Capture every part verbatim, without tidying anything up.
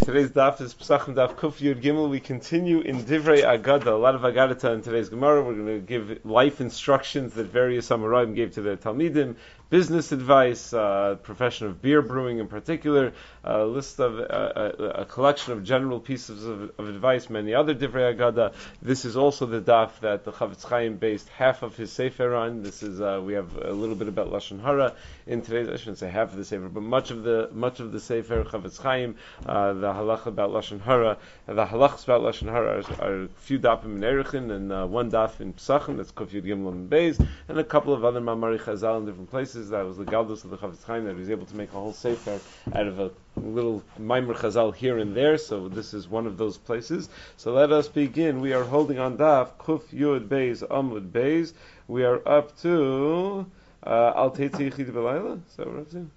Today's daf is Pesachim daf Kuf Yud Gimel. We continue in Divrei Agada. A lot of Agadata in today's Gemara. We're going to give life instructions that various Amoraim gave to their Talmidim, business advice, uh, profession of beer brewing in particular, a list of uh, a, a collection of general pieces of, of advice, many other Divrei Agada. This is also the daf that the Chavetz Chaim based half of his Sefer on. This is uh, we have a little bit about Lashon Hara in today's. I shouldn't say half of the Sefer, but much of the much of the Sefer Chavetz Chaim. Uh, the halacha about Lashon Hara, uh, the halachas about Lashon Hara are, are a few dafim in Erechin and uh, one daf in Pesachim, that's Kuf Yud Gimel and Beis, and a couple of other Mamari Chazal in different places. That was the Galdos of the Chavetz Chaim, that he was able to make a whole sefer out of a little Maimer Chazal here and there, so this is one of those places. So let us begin. We are holding on daf Kuf Yud Beis Amud Beis. We are up to Al Teitzi Yechid B'Layla. Is that what we're up to?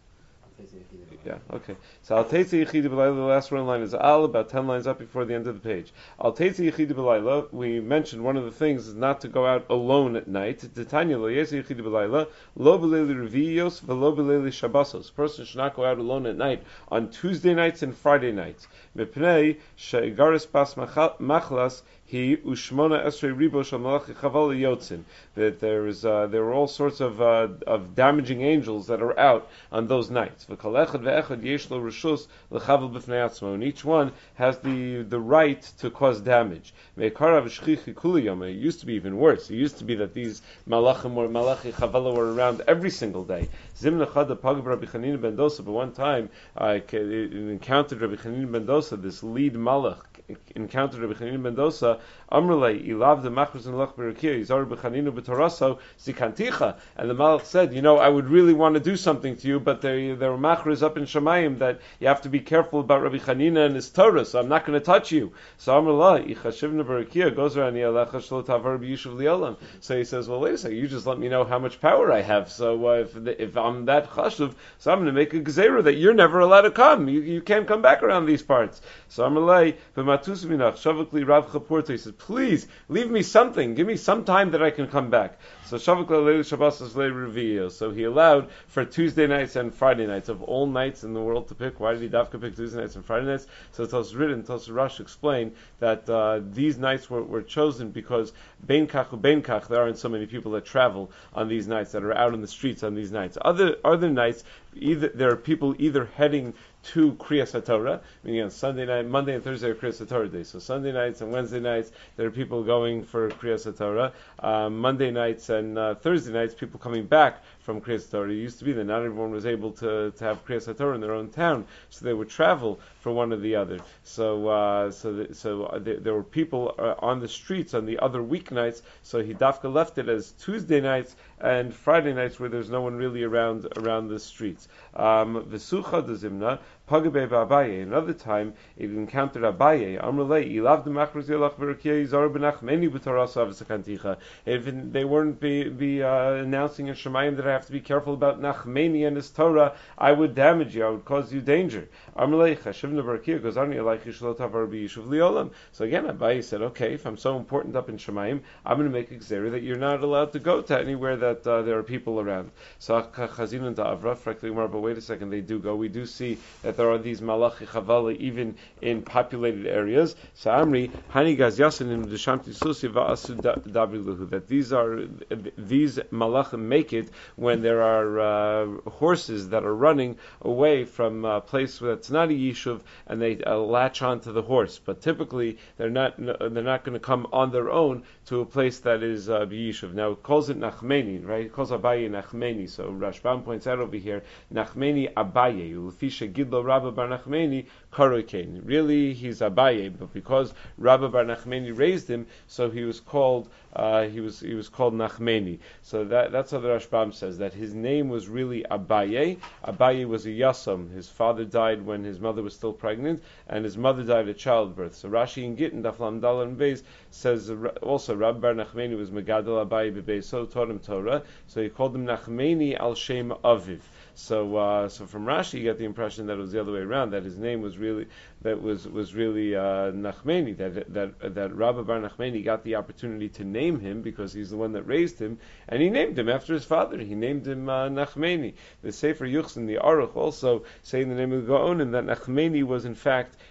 Yeah, okay. So Al Teitzi Yechid B'Layla, the last one line is Al, about ten lines up before the end of the page. Al Teitzi Yechid B'Layla, we mentioned one of the things is not to go out alone at night. Titanya Lo Yesi Yechid B'Layla, Lo B'Leili Reviyos, V'Lo B'Leili Shabbosos. A person should not go out alone at night on Tuesday nights and Friday nights. Mepnei She'garis Bas Machlas He Ushmona Esrei Ribo Shal Malachi Chaval Yotzin. That there is uh, there are all sorts of uh, of damaging angels that are out on those nights. V'Kol Echad Ve'Echad Yesh Lo Reshus L'Chavel B'Fnei Atzmo, and each one has the the right to cause damage. Ve'Karav Shchichi Kuli Yom. It used to be even worse. It used to be that these Malachim or Malachi Chavala were around every single day. Zimna Chada Pagav Rabbi Chanina ben Dosa. But one time I uh, encountered Rabbi Chanina ben Dosa, this lead Malach encountered Rabbi Chanina ben Dosa. Amrlei ilav the machros and lach berakia yizar b'chaninu b'toraso zikanticha, and the Malach said, you know, I would really want to do something to you, but there there were machros up in Shemayim that you have to be careful about Rabbi Chanina and his Torah, so I'm not going to touch you. So Amrlei ichashivna berakia goes around yalecha shlo tavar b'yishuv li'olam. So he says, well, wait a second, you just let me know how much power I have. So uh, if the, if I'm that chashuv, so I'm going to make a gzeira that you're never allowed to come. You you can't come back around these parts. So Amrlei b'matus minach shavukli rav chapurta. He says, please leave me something. Give me some time that I can come back. So Shavuk Leil Shabbos Leil Reviyo. So he allowed for Tuesday nights and Friday nights, of all nights in the world, to pick. Why did he dafka pick Tuesday nights and Friday nights? So it was written, Tos Rash explained that uh, these nights were, were chosen because Bein Kach u Bein Kach, there aren't so many people that travel on these nights, that are out on the streets on these nights. Other other nights, either there are people either heading to Kriyas HaTorah, meaning on Sunday night, Monday and Thursday are Kriyas HaTorah days. So Sunday nights and Wednesday nights, there are people going for Kriyas HaTorah. Um, Monday nights and uh, Thursday nights, people coming back from Kriyas HaTorah. It used to be that not everyone was able to, to have Kriyas HaTorah in their own town, so they would travel for one or the other. So uh, so the, so uh, there, there were people uh, on the streets on the other weeknights, so he dafka left it as Tuesday nights and Friday nights where there's no one really around around the streets. Um, V'sucha de Zimna, Pagabe Abaye. Another time, it encountered Abaye. Amrulei, Ilav de Machros Yelach Berakia Yizar Benachmeni B'Torasa Avsakanticha. If they weren't be, be uh, announcing in Shemayim that I have to be careful about Nachmeni and his Torah, I would damage you. I would cause you danger. Amrulei Chashivna Berakia goes on Yelach Yishlot Havar B'Yishuv Liolam. So again, Abaye said, okay, if I'm so important up in Shemayim, I'm going to make a gzera that you're not allowed to go to anywhere that uh, there are people around. So Chazin and Avra, frankly, but wait a second, they do go. We do see that there are these malachi chavala even in populated areas. So Amri Hani Gaz Yasin Deshamti Susi Va'asu Dabriluhu, that these are these malachim make it when there are uh, horses that are running away from a place that's not a yishuv, and they uh, latch onto the horse. But typically they're not they're not going to come on their own to a place that is uh, yishuv. Now it calls it Nachmeni, right? It calls Abaye Nachmeni. So Rashbam points out over here Nachmeni Abaye, Ulfisha Gidlo Rabba Bar Nachmeni Karokein. Really, he's Abaye, but because Rabba Bar Nachmeni raised him, so he was called uh, he was he was called Nachmeni. So that that's how the Rashbam says, that his name was really Abaye. Abaye was a Yasam. His father died when his mother was still pregnant, and his mother died at childbirth. So Rashi in Gittin Daflam Dal and Beis says uh, also Rabba Bar Nachmeni was Megadol Abaye Bebeis, so taught him Torah. So he called him Nachmeni al Shem Aviv. So, uh, so from Rashi, you get the impression that it was the other way around. That his name was really that was was really uh, Nachmeni. That that that Rabba Bar Nachmeni got the opportunity to name him because he's the one that raised him, and he named him after his father. He named him uh, Nachmeni. The Sefer Yuchsin, the Aruch, also saying the name of the Gaonim that Nachmeni was in fact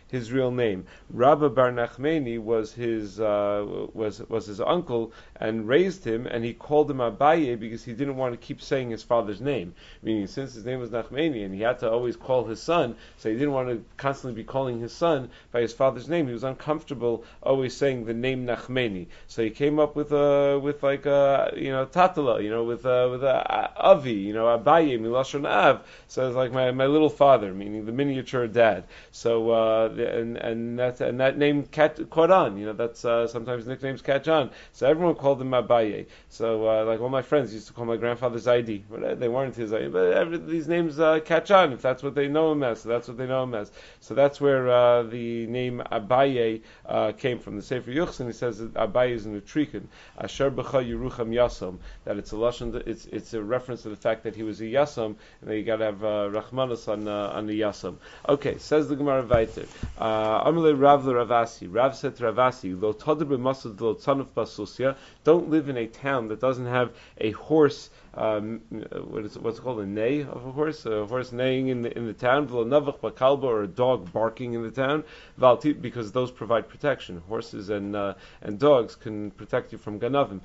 his real name. Rabba Bar Nachmani was his uh, was was his uncle and raised him, and he called him Abaye because he didn't want to keep saying his father's name. Meaning, since his name was Nachmani and he had to always call his son, so he didn't want to constantly be calling his son by his father's name. He was uncomfortable always saying the name Nachmani. So he came up with a with like a you know Tatala, you know with a, with a Avi, you know Abaye Milashon Av. So it's like my, my little father, meaning the miniature dad. So uh, and and that and that name cat, caught on. You know that's uh, sometimes nicknames catch on. So everyone called him Abaye. So uh, like all my friends used to call my grandfather Zaidi, but they weren't his Zaidi. But every, these names uh, catch on if that's what they know him as. So that's what they know him as. So that's where uh, the name Abaye uh, came from. The Sefer Yuchsin, he says that Abaye is in the Trikin. Asher b'cha Yerucham Yasom. That it's a lashon. It's it's a reference to the fact that he was a Yasom, and that you got to have uh, Rachmanos on uh, on the Yasom. Okay, says the Gemara Vayter. Amalei Rav Ravasi. Rav said to Ravasi, Lo tadr b'masad lo tzanuf basusya. Don't live in a town that doesn't have a horse. Um, what is it, what's it called, a neigh of a horse, a horse neighing in the in the town, or a dog barking in the town, because those provide protection. Horses and uh, and dogs can protect you from ganavim.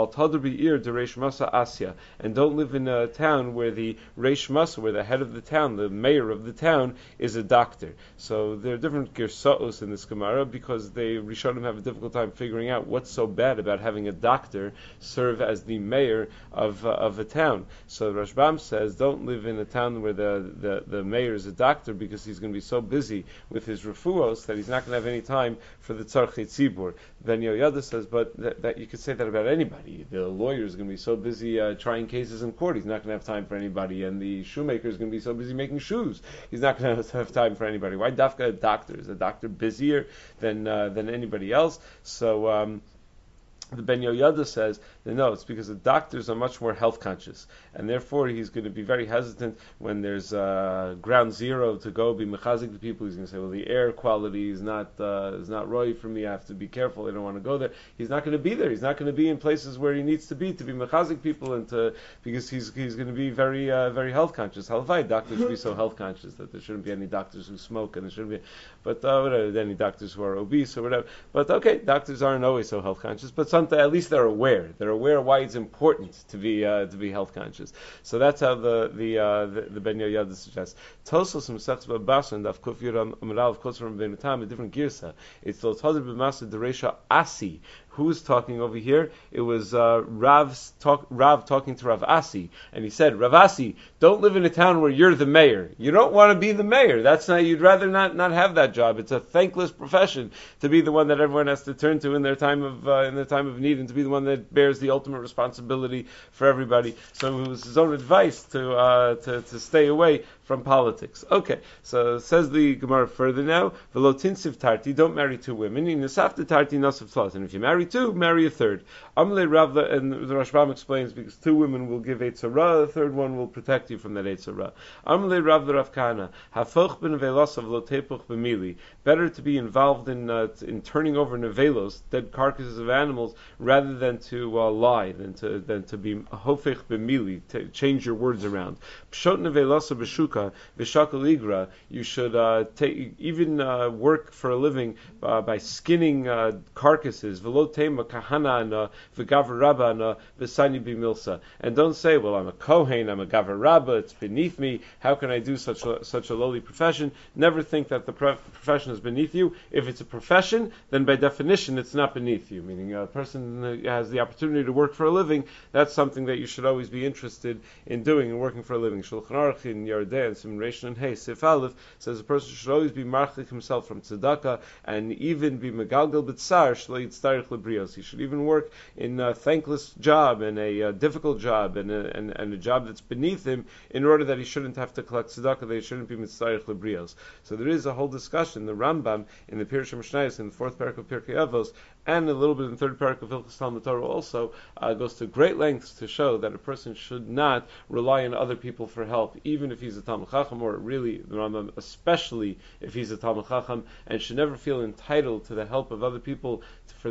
And don't live in a town where the reish masa, where the head of the town, the mayor of the town, is a doctor. So there are different girsaos in this Gemara because they Rishonim have a difficult time figuring out what's so bad about having a doctor serve as the mayor of uh, of a town. So Rashbam says, don't live in a town where the, the, the mayor is a doctor because he's going to be so busy with his refuos that he's not going to have any time for the tzarchei tzibur. Ben Yoyada says, but that, that you could say that about anybody. The lawyer is going to be so busy uh, trying cases in court, he's not going to have time for anybody, and the shoemaker is going to be so busy making shoes, he's not going to have time for anybody. Why dafka a doctor? Is a doctor busier than uh, than anybody else? So um, the Ben Yoyada says that no, it's because the doctors are much more health conscious, and therefore he's going to be very hesitant when there's uh, ground zero to go be mechazik the people. He's going to say, well, the air quality is not uh, is not right for me. I have to be careful. I don't want to go there. He's not going to be there. He's not going to be in places where he needs to be to be mechazik people, and to because he's he's going to be very uh, very health conscious. Halvai, doctors should be so health conscious that there shouldn't be any doctors who smoke, and there shouldn't be, but uh, whatever, any doctors who are obese or whatever. But okay, doctors aren't always so health conscious, but some at least they're aware. They're aware why it's important to be uh, to be health conscious. So that's how the the uh, the, the Ben Yoyada suggests. Tosos Masechus Babasa and Daf Kuf Yud Amarav Kotzer from Ben Tam a different girsa. It's Lo Tadr B'Masa Dereisha Asi. Who's talking over here? It was uh, Rav's talk, Rav talking to Rav Asi, and he said, Rav Asi, don't live in a town where you're the mayor. You don't want to be the mayor. That's not. You'd rather not, not have that job. It's a thankless profession to be the one that everyone has to turn to in their time of uh, in their time of need, and to be the one that bears the ultimate responsibility for everybody. So it was his own advice to uh, to, to stay away from politics. Okay, so says the Gemara further now. V'lo tinsiv tarti, don't marry two women. In nesafta tarti nasiv tlas, and if you marry two, marry a third. Amle Ravla, and the Rashbam explains because two women will give Eitz Hara, the third one will protect you from that Eitz Hara. Amle Ravla Rav Kahana, hafoch ben velasav lo tepuch b'mili. Better to be involved in uh, in turning over nevelos, dead carcasses of animals, rather than to uh, lie, than to than to be hofech b'mili, to change your words around. Pshot nevelasa b'shuka v'shakal igra. You should uh, take even uh, work for a living uh, by skinning uh, carcasses. V'lo tema kahana v'gaver rabba v'sani b'milsa. And don't say, well, I'm a kohen, I'm a gaver rabba, it's beneath me. How can I do such a, such a lowly profession? Never think that the pro- profession is beneath you. If it's a profession, then by definition it's not beneath you. Meaning a person who has the opportunity to work for a living, that's something that you should always be interested in doing and working for a living. Shulchan Aruch in Yardei and Simration and Hey Sif Aleph says a person should always be marchik himself from tzedakah and even be megalgal b'tzar shlo yitztarich lebrios. He should even work in a thankless job and a uh, difficult job and a, and, and a job that's beneath him in order that he shouldn't have to collect tzedakah, that he shouldn't be mitzarich lebrios. So there is a whole discussion. The Rambam in the Pirush HaMishnayos in the fourth parak of Pirkei Avos and a little bit in the third parak of Hilchos Talmud Torah also uh, goes to great lengths to show that a person should not rely on other people for help, even if he's a Talmud Chacham, or really the Rambam, especially if he's a Talmud Chacham, and should never feel entitled to the help of other people to, for them to provide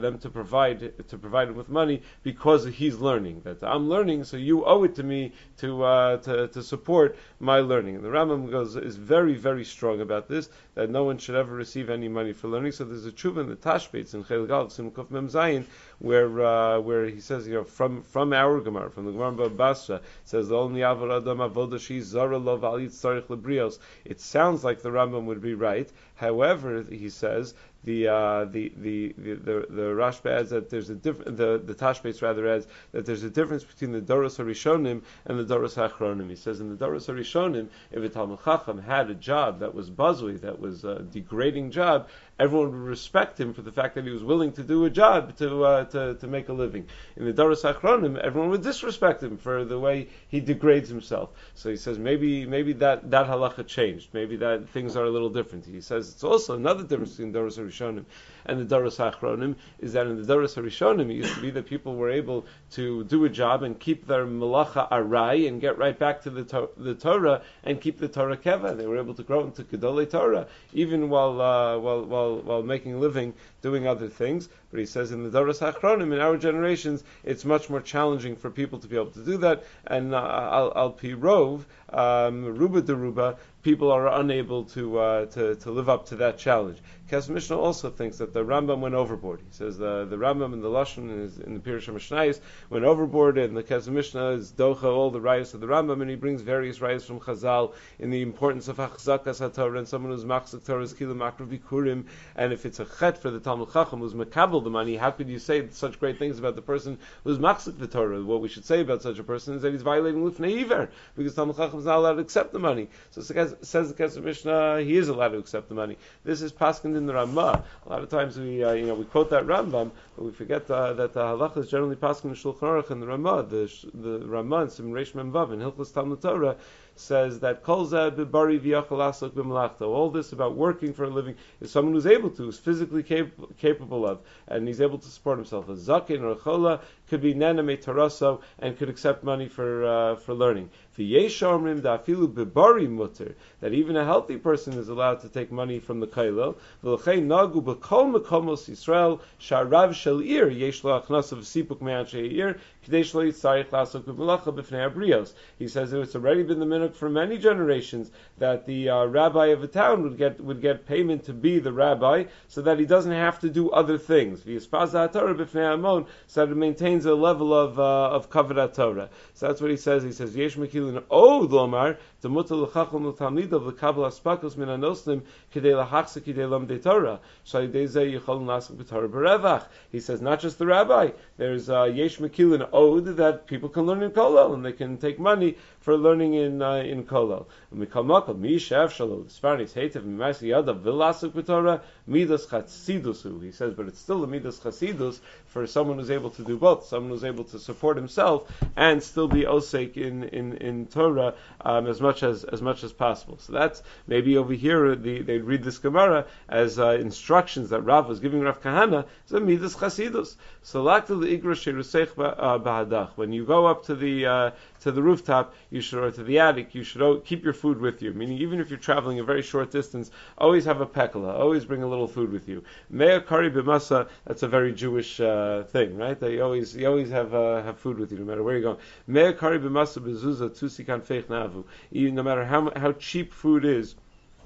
provide to provide him with money because he's learning. That I'm learning, so you owe it to me to uh, to, to support my learning. And the Rambam goes is very very strong about this, that no one should ever receive any money for learning. So there's a tshuva in the Tashbetz in Chel Gal Simkuf Mem Zayin where uh, where he says, you know, from from our Gemara, from the Gemara Bava Basra, says the only Avodah Adam Avodah She Zara Lo V'Al Yitzarich Lebrios. It sounds like the Rambam would be right. However, he says the uh, the the the the, the Rashba adds that there's a different the the Tashbetz rather adds that there's a difference between the Doros Harishonim and the Doros Hachronim. He says in the Doros Harishonim, if a Talmid Chacham had a job that was buzwy, that was a degrading job, everyone would respect him for the fact that he was willing to do a job to uh, to to make a living. In the Doros Hachronim, everyone would disrespect him for the way he degrades himself. So he says maybe maybe that that halacha changed. Maybe that things are a little different. He says it's also another difference between Doros Harishonim and the Doros Hachronim is that in the Doros Harishonim it used to be that people were able to do a job and keep their malacha arai and get right back to the to- the Torah and keep the Torah keva. They were able to grow into Gedolei Torah even while uh, while while while making a living doing other things. But he says in the Doros Hachronim in our generations it's much more challenging for people to be able to do that. And uh, al, al pi rov um, ruba deruba, people are unable to uh, to to live up to that challenge. Kes Mishnah also thinks that the Rambam went overboard. He says the the Rambam and the Lashon in, his, in the Pirush HaMishnayos went overboard, and the Kes Mishnah is docha all the rayos of the Rambam, and he brings various rayos from Chazal in the importance of Achzakas HaTorah and someone who's machzik Torah is kilu makra bikurim, and if it's a chet for the Talmid Chacham who's makabel the money, how could you say such great things about the person who's machzik the Torah? What we should say about such a person is that he's violating Lifnei Iver, because Talmid Chacham is not allowed to accept the money. So says the Kes Mishnah, he is allowed to accept the money. This is paskin in the Ramah. A lot of times we, uh, you know, we quote that Rambam, but we forget uh, that the halacha is generally paskin in Shulchan Aruch and the Ramah. The the Ramah in Siman Reish Mem Vav in Hilchos Talmud Torah says that kol zeh b'bari v'yachal asok b'malachta. All this about working for a living is someone who's able to, who's physically cap- capable of, and he's able to support himself. A zakin or a chola could be nena me taraso and could accept money for uh, for learning. V'yesh omrim da'afilu b'bari mutter, that even a healthy person is allowed to take money from the kailel. V'lchei nagu b'kol mekomos Yisrael sha'rav shel ir yesh lo achnasa v'sipuk me'anshei ir k'dei shlo yitzarich lasok b'melacha b'fnei abrios. He says that it's already been the minhag for many generations that the uh, rabbi of a town would get would get payment to be the rabbi, so that he doesn't have to do other things. V'yispaza haTorah b'fnei amon, so that it maintains a level of uh, of kavod Torah. So that's what he says. He says yesh mekilin od lomar demutar l'chacham l'talmidav l'kabel aspakos min hanoslim k'dei lahachzik k'dei lamdei Torah sh'alidei zeh yichol nasik b'Torah b'revach. He says not just the rabbi. There's uh, yesh mekilin od that people can learn in kollel and they can take money for learning in uh, in kollel. Mikal mi shev shalom sfarnis heitev mimasi yadav v'lasuk b'Torah midas chassidusu. He says, but it's still a midas chassidus for someone who's able to do both, someone who's able to support himself and still be osek in in in Torah um, as much as as much as possible. So that's maybe over here the, they read this Gemara as uh, instructions that Rav was giving Rav Kahana. It's a midas chassidus. So lakta the igra sheruseich bahadach. When you go up to the uh, to the rooftop, you should, or to the attic, you should keep your food with you. Meaning, even if you're traveling a very short distance, always have a pekala, always bring a little food with you. Mea kari b'masa, that's a very Jewish uh, thing, right? That you always you always have uh, have food with you, no matter where you're going. Mea kari b'masa b'zuzah tusikan feich navu. No matter how how cheap food is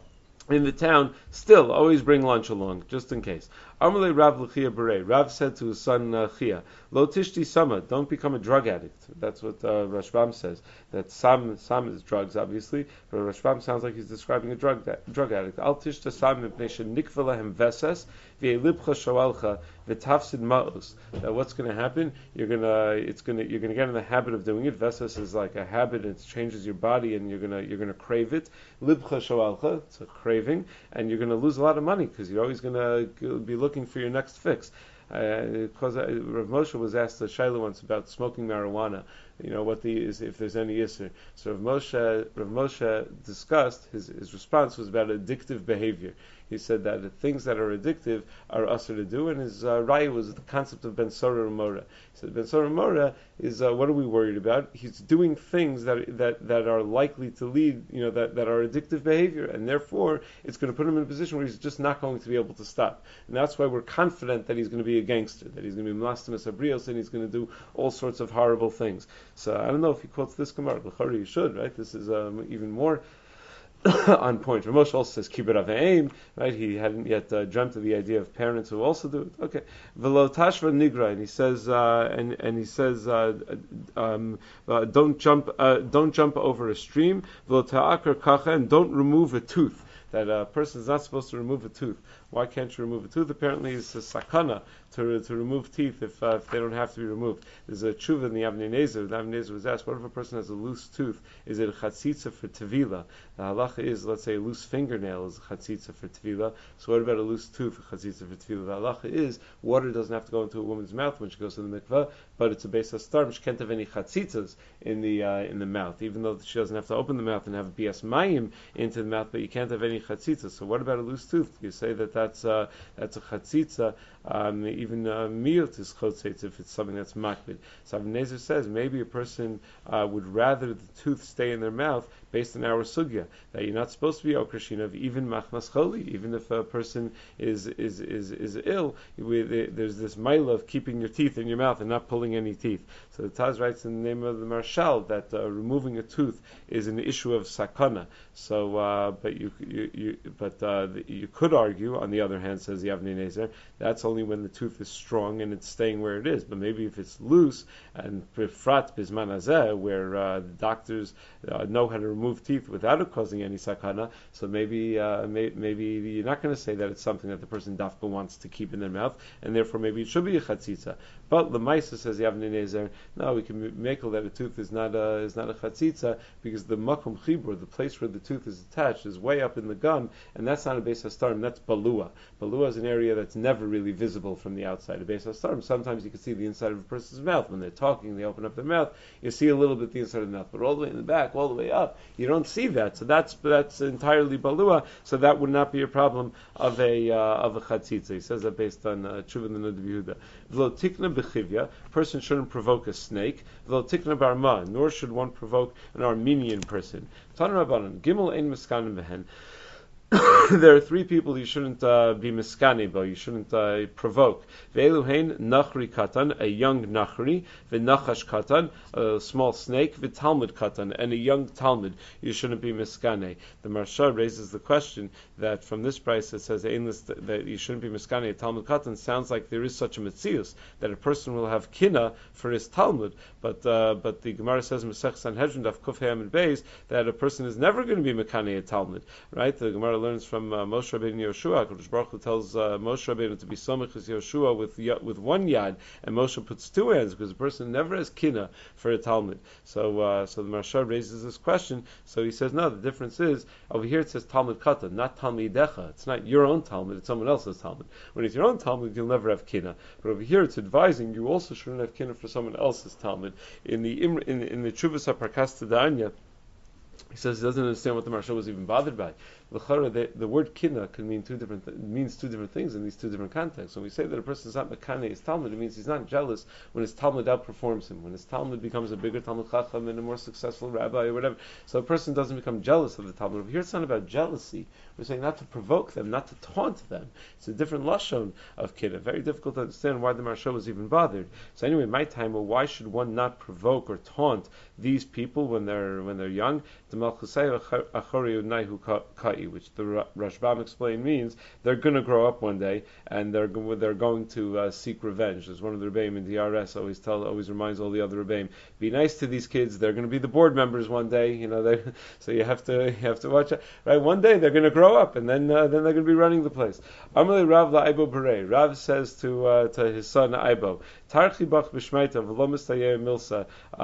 in the town, still always bring lunch along, just in case. Amalei Rav L'Chia Berei. Rav said to his son uh, Chia, Lo tishti sama, don't become a drug addict. That's what uh, Rashbam says. That sam sam is drugs, obviously, but Rashbam sounds like he's describing a drug da- drug addict. Al tishta sam mipnei shenikva lahem veses v'elibcha shoalcha v'tafsid ma'os. That what's going to happen? You're gonna it's gonna you're gonna get in the habit of doing it. Veses is like a habit; it changes your body, and you're gonna you're gonna crave it. Libcha shoalcha, it's a craving, and you're gonna lose a lot of money because you're always gonna be looking looking for your next fix. Because uh, Rav Moshe was asked a shayla once about smoking marijuana, you know, what the is if there's any Yisr. So Rav Moshe, Rav Moshe discussed, his, his response was about addictive behavior. He said that the things that are addictive are usher to do, and his uh, raya was the concept of Ben Sora Mora. He said Ben Sora Mora is uh, what are we worried about? He's doing things that that that are likely to lead, you know, that, that are addictive behavior, and therefore it's going to put him in a position where he's just not going to be able to stop. And that's why we're confident that he's going to be a gangster, that he's going to be Mlastimus Abrios, and he's going to do all sorts of horrible things. So I don't know if he quotes this Gemara. L'chari, you should, right? This is um, even more on point. Ramosh also says kibbut aveim, right? He hadn't yet uh, dreamt of the idea of parents who also do it. Okay, velo tashva nigra, and he says, uh, and and he says, uh, um, uh, don't jump, uh, don't jump over a stream. Velo ta'akar kacha, and don't remove a tooth. That a person is not supposed to remove a tooth. Why can't you remove a tooth? Apparently, it's a sakana to to remove teeth if uh, if they don't have to be removed. There's a tshuva in the Avnei Nezer. The Avnei Nezer was asked, what if a person has a loose tooth? Is it a chatzitza for tevila? The halacha is, let's say, a loose fingernail is a chatzitza for tevila. So what about a loose tooth, a chatzitza for tevila? The halacha is, water doesn't have to go into a woman's mouth when she goes to the mikveh, but it's a beis hastar. She can't have any chatzitzas in the uh, in the mouth, even though she doesn't have to open the mouth and have bias mayim into the mouth, but you can't have any chatzitzas. So what about a loose tooth? You say that that's uh, that's a chatzitza. Um, even uh, miut is chotzetz if it's something that's makbid. So Avnei Nezer says maybe a person uh, would rather the tooth stay in their mouth based on our sugya that you're not supposed to be okrashinav even machmas choli, even if a person is is is, is ill. With, there's this mila of keeping your teeth in your mouth and not pulling any teeth. So the Taz writes in the name of the Marshal that uh, removing a tooth is an issue of sakana. So, uh, but you, you, you but uh, the, you could argue, on the other hand, says the Avnei Nezer, that's only when the tooth is strong and it's staying where it is. But maybe if it's loose and prefrat bisman hazeh, where uh, the doctors uh, know how to remove teeth without it causing any sakana, so maybe uh, may, maybe you're not going to say that it's something that the person dafka wants to keep in their mouth, and therefore maybe it should be a chatzitza. But Lemaisa says the Avnei Nezer, no, we can make that a tooth is not a is not a chatzitza because the makom chibur, the place where the tooth is attached, is way up in the gum, and that's not a beis hastarim. That's balua. Balua is an area that's never really visible from the outside of beis hastarim. Sometimes you can see the inside of a person's mouth when they're talking. They open up their mouth, you see a little bit the inside of the mouth, but all the way in the back, all the way up, you don't see that. So that's that's entirely balua. So that would not be a problem of a uh, of a chatzitza. He says that based on tshuva uh, the Yehuda. V'lo tikna b'chivya, person shouldn't provoke a snake. V'lo tikna barma, nor should one provoke an Armenian person. Tan Rabbanan, gimel ein miskanim behen. There are three people you shouldn't uh, be miskane bo, you shouldn't uh, provoke. Ve'eluhein nachri katan, a young nachri, ve'nachash katan, a small snake, ve'talmud katan, and a young talmud you shouldn't be miskane. The Marsha raises the question that from this price it says that you shouldn't be miskane a talmud katan sounds like there is such a metzius that a person will have kina for his talmud, but uh, but the Gemara says Masech Sanhedrin daf kuf Hey Amud Beis that a person is never going to be mekane a talmud, right? The Gemara learns from uh, Moshe Rabbeinu Yoshua. Kodesh Baruch Hu tells uh, Moshe Rabbeinu to be somich as Yoshua with with one yad, and Moshe puts two hands because a person never has kina for a talmud. So uh, so the Marsha raises this question. So he says no. The difference is over here it says talmud katan, not talmidecha. It's not your own talmud; it's someone else's talmud. When it's your own talmud, you'll never have kina. But over here it's advising you also shouldn't have kina for someone else's talmud. In the in in the Chuvas HaParkas Tadanya, he says he doesn't understand what the Marsha was even bothered by. The, the word kina can mean two different th- means two different things in these two different contexts. When we say that a person is not mekane his talmud, it means he's not jealous when his talmud outperforms him, when his talmud becomes a bigger talmud chacham and a more successful rabbi or whatever. So a person doesn't become jealous of the talmud. Over here it's not about jealousy. We're saying not to provoke them, not to taunt them. It's a different lashon of kina. Very difficult to understand why the Marsha was even bothered. So anyway, my time, well, why should one not provoke or taunt these people when they're when they're young? The Malchusay Achori Naihu Kai, which the Rashbam explained means they're going to grow up one day and they're go- they're going to uh, seek revenge. As one of the Rebbeim in D R S always tell, always reminds all the other Rebbeim, be nice to these kids. They're going to be the board members one day. You know, they, so you have to you have to watch it. Right, one day they're going to grow up and then uh, then they're going to be running the place. Amalei Rav la Aibo Berei. Rav says to uh, to his son Aibo, Tarchi bach b'shmeita v'lo mistayer milsa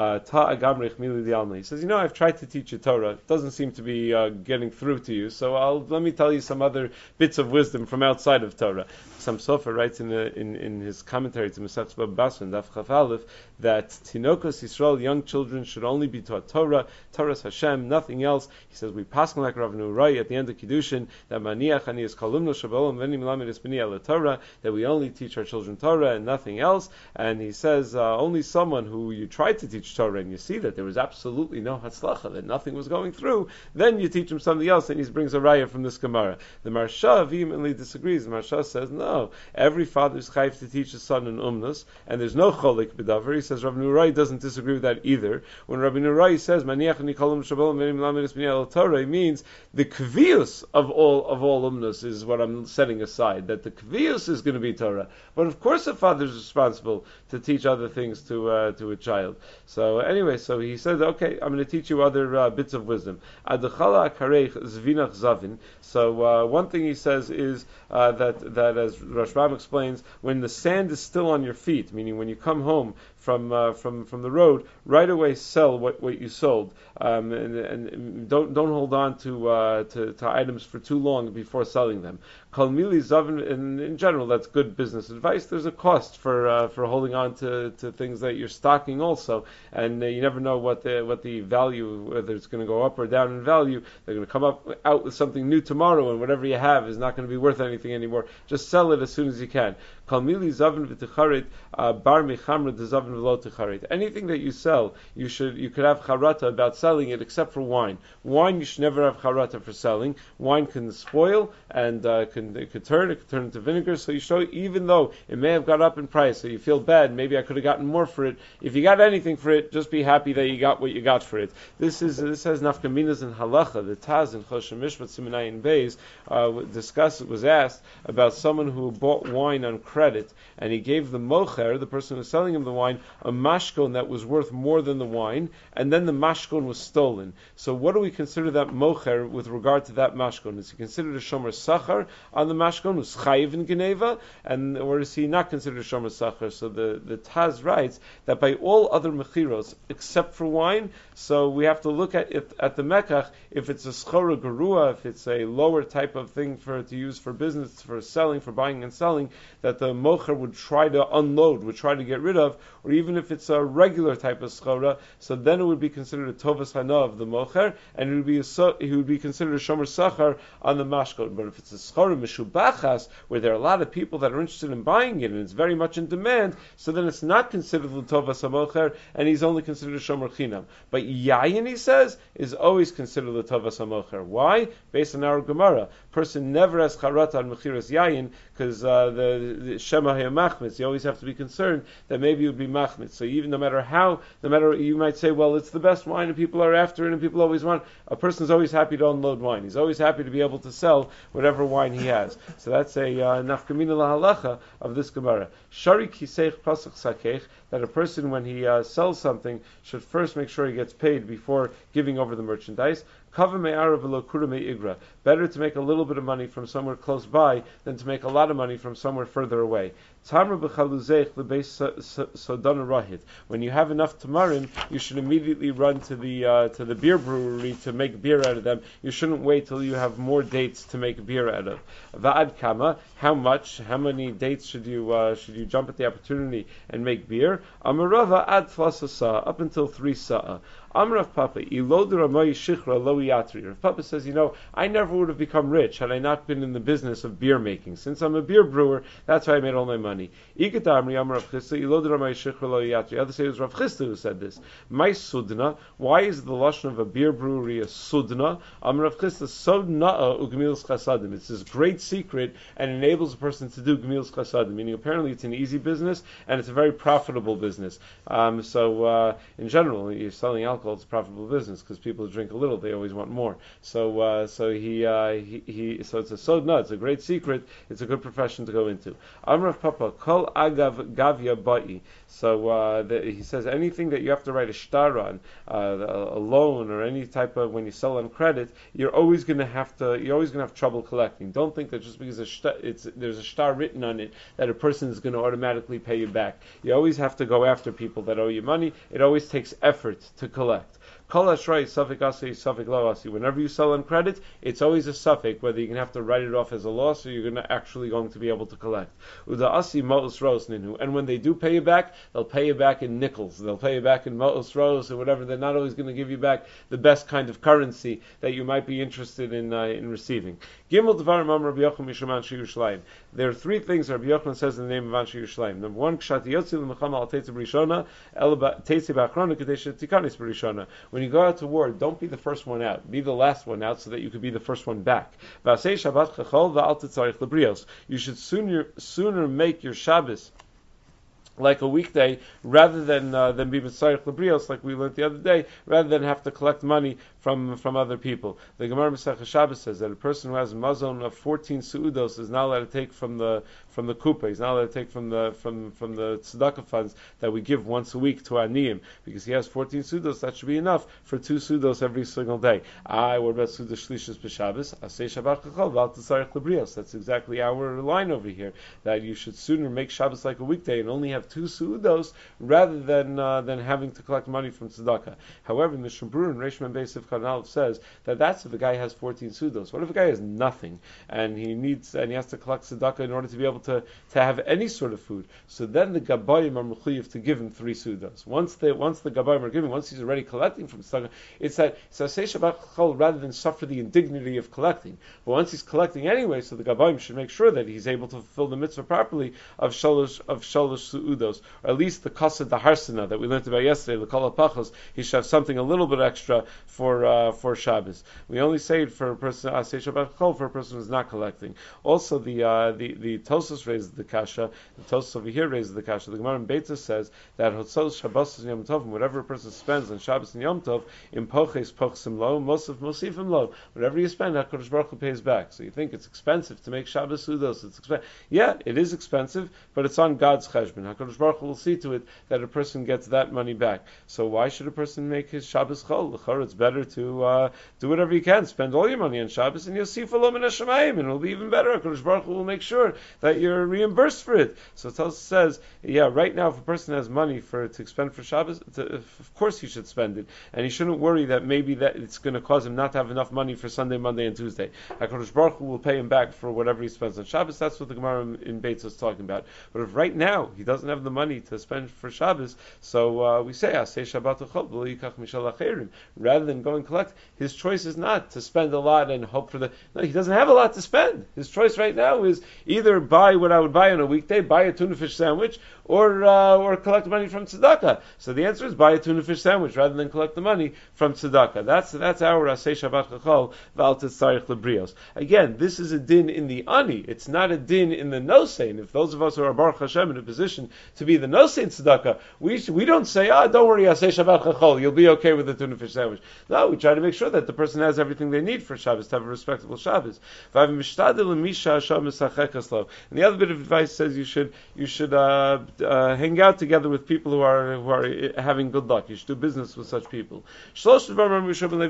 ta agamrich mili dialma. He says, you know, I've tried to teach you Torah. It doesn't seem to be uh, getting through to you, so I'll let me tell you some other bits of wisdom from outside of Torah. Sam Sofer writes in, the, in, in his commentary to Masechet Baba Basra, Daf Chaf Aleph, that Tinokos Yisrael, young children, should only be taught Torah, Torah's Hashem, nothing else. He says, we pass like Rav Nurai at the end of Kiddushin, that Maniach Ani is Kolumno Shabbalam Veni Milamid is B'ni Ala Torah, that we only teach our children Torah and nothing else. And he says, uh, only someone who you tried to teach Torah and you see that there was absolutely no Hatzlacha, that nothing was going through, then you teach him something else, and he brings a raya from this Gemara. The Marsha vehemently disagrees. The Marsha says, no, every father is chayv to teach his son in Umnus, and there's no cholik b'davar. He says, Rabbi Nurai doesn't disagree with that either. When Rabbi Nurai says, Maniach nikolam shabalim venim lamedes b'nei al Torah, he means the kvius of all of all Umnus is what I'm setting aside, that the kvius is going to be Torah. But of course a father is responsible to teach other things to uh, to a child. So anyway, so he says, okay, I'm going to teach you other uh, bits of wisdom. Adachala akareich zvinach zavin. So uh, one thing he says is uh, that that as Rashbam explains, when the sand is still on your feet, meaning when you come home from uh, from from the road, right away sell what, what you sold, um, and, and don't don't hold on to, uh, to to items for too long before selling them. Kalmili zavin, in, in general, that's good business advice. There's a cost for uh, for holding on to, to things that you're stocking also, and uh, you never know what the what the value, whether it's going to go up or down in value. They're going to come up out with something new tomorrow, and whatever you have is not going to be worth anything anymore. Just sell it as soon as you can. Kalmili zavin v'ticharit bar mechamra dezavin v'lo ticharit. Anything that you sell, you should you could have charata about selling it, except for wine. Wine you should never have charata for selling. Wine can spoil and uh, can it could turn it could turn into vinegar. So you show, even though it may have got up in price, so you feel bad. Maybe I could have gotten more for it. If you got anything for it, just be happy that you got what you got for it. This is this has nafkaminas in halacha. The Taz in Choshen Mishpat Simenayin Beis uh, discussed was asked about someone who bought wine on credit, and he gave the mocher, the person who was selling him the wine, a mashkon that was worth more than the wine, and then the mashkon was stolen. So what do we consider that mocher with regard to that mashkon? Is he considered a shomer sachar on the mashkon, who's chayiv in geneva, and or is he not considered a shomer sachar? So the, the Taz writes that by all other mechiros except for wine, so we have to look at it at the mekach, if it's a schora gerua, if it's a lower type of thing for to use for business, for selling, for buying and selling, that the mocher would try to unload, would try to get rid of, or even if it's a regular type of schora, so then it would be considered a tovas hana of the mocher, and it would be a, it would be considered a shomer sachar on the mashkon. But if it's a schora meshubachas, where there are a lot of people that are interested in buying it and it's very much in demand, so then it's not considered the tovas hamocher, and he's only considered a shomer chinam. But yayin, he says, is always considered the tovas hamocher. Why? Based on our Gemara, person never has charata on mechiras yayin, because uh, the, the shema machmitz. You always have to be concerned that maybe it would be machmitz. So even no matter how, no matter you might say, well, it's the best wine and people are after it and people always want. A person's always happy to unload wine. He's always happy to be able to sell whatever wine he has. So that's a nafkamina lahalacha of this Gemara. Shari kiseich pasach sakech, that a person when he uh, sells something should first make sure he gets paid before giving over the merchandise. Better to make a little bit of money from somewhere close by than to make a lot of money from somewhere further away. When you have enough tamarim, you should immediately run to the uh, to the beer brewery to make beer out of them. You shouldn't wait till you have more dates to make beer out of. Va'ad kama, how much, how many dates should you uh, should you jump at the opportunity and make beer? Amarava ad tlasasa, up until three sa'a. Amrav Papa, Rav Papa says, you know, I never would have become rich had I not been in the business of beer making. Since I'm a beer brewer, that's why I made all my money. Other say it was Rav Chisda who said this. My sudna, why is the lashon of a beer brewery a sudna? Amrav Chisda, sudna ugmils chasadim. It's this great secret and enables a person to do gmils chasadim, meaning apparently it's an easy business and it's a very profitable business. Um, so uh, in general, you're selling alcohol. alcohol, it's a profitable business because people drink a little, they always want more. So, uh, so he, uh, he, he, so it's a sodna, it's a great secret. It's a good profession to go into. Amrav Papa, Kol Agav Gavya Ba'i. So uh, the, he says anything that you have to write a shtar on, uh, a loan or any type of when you sell on credit, you're always going to have to, you're always going to have trouble collecting. Don't think that just because a shtar, it's, there's a shtar written on it that a person is going to automatically pay you back. You always have to go after people that owe you money. It always takes effort to collect. Kol Ashray, Safik Asi, Safik Lo Asi. Whenever you sell on credit, it's always a suffix, whether you're going to have to write it off as a loss or you're going to actually going to be able to collect. Uda Asi Ma'us Ros Ninu. And when they do pay you back, they'll pay you back in nickels. They'll pay you back in Ma'us Ros or whatever. They're not always going to give you back the best kind of currency that you might be interested in uh, in receiving. Gimel Devarim Am Rabbi Yochanan Mishum Anshe Yerushalayim. There are three things Rabbi Yochanan says in the name of Anshe Yerushalayim. Number one, Kshat Yotzi L'Mechama Al Teitze B'Rishona El Teitze B'Achrona Kadesh Tikanis B'Rishona. When you go out to war, don't be the first one out. Be the last one out so that you could be the first one back. You should sooner sooner make your Shabbos like a weekday, rather than uh, than be Mitzarech Lebrios, like we learned the other day, rather than have to collect money from from other people. The Gemara Masechah Shabbos says that a person who has a mazon of fourteen suudos is not allowed to take from the from the kupa. He's not allowed to take from the from from the tzedakah funds that we give once a week to aniyim, because he has fourteen suudos. That should be enough for two suudos every single day. I what about suudos shlishos b'Shabbos? Asay Shabbat Chachol v'al Tzarech Lebrios. That's exactly our line over here. That you should sooner make Shabbos like a weekday and only have two suudos rather than uh, than having to collect money from tzedakah. However, Mishnah Berurah and Reish Mem Beis Sivkon Aleph says that that's if the guy has fourteen suudos. What if a guy has nothing and he needs and he has to collect tzedakah in order to be able to, to have any sort of food? So then the gabayim are mechuyev to give him three suudos. Once the once the gabayim are giving, once he's already collecting from tzedakah, it's that so say Shabbat Chol rather than suffer the indignity of collecting. But once he's collecting anyway, so the gabayim should make sure that he's able to fulfill the mitzvah properly of shalosh of shalosh suudos. Or at least the kasa daharsana that we learned about yesterday, the kol pachos, he should have something a little bit extra for uh, for Shabbos. We only say it for a person, asay Shabbat Chol, for a person who's not collecting. Also, the uh, the the Tosfos raises the kasha. The Tosfos over here raises the kasha. The Gemara in Beitzah says that hotzos Shabbos and Yom Tov, whatever a person spends on Shabbos and Yom Tov, in poches pochsim lo, mosif mosifim lo. Whatever you spend, HaKadosh Baruch Hu pays back. So you think it's expensive to make Shabbos sudos? It's expensive. Yeah, it is expensive, but it's on God's cheshbon. HaKadosh Baruch Hu will see to it that a person gets that money back. So why should a person make his Shabbos chol? It's better to uh, do whatever you can. Spend all your money on Shabbos, and you'll see for lo min hashamayim, and it'll be even better. HaKadosh Baruch Hu will make sure that you're reimbursed for it. So it says, yeah, right now, if a person has money for to spend for Shabbos, to, of course he should spend it, and he shouldn't worry that maybe that it's going to cause him not to have enough money for Sunday, Monday, and Tuesday. HaKadosh Baruch Hu will pay him back for whatever he spends on Shabbos. That's what the Gemara in Beitzah is talking about. But if right now he doesn't have the money to spend for Shabbos, so uh, we say, Asay Shabbat Chol v'lo yikach mishal acherim. Rather than go and collect, his choice is not to spend a lot and hope for the. No, he doesn't have a lot to spend. His choice right now is either buy what I would buy on a weekday, buy a tuna fish sandwich, or uh, or collect money from tzedakah. So the answer is buy a tuna fish sandwich rather than collect the money from tzedakah. That's that's our Asay Shabbat Chachol v'al Tzarech Lebrios. Again, this is a din in the ani. It's not a din in the nosein. If those of us who are Baruch Hashem in a position to be the nosein tzedakah, we we don't say, ah, don't worry, Asay Shabbat Chachol, you'll be okay with the tuna fish sandwich. No, we try to make sure that the person has everything they need for Shabbos to have a respectable Shabbos. And the other bit of advice says you should you should uh, uh, hang out together with people who are who are having good luck. You should do business with such people. Rabbi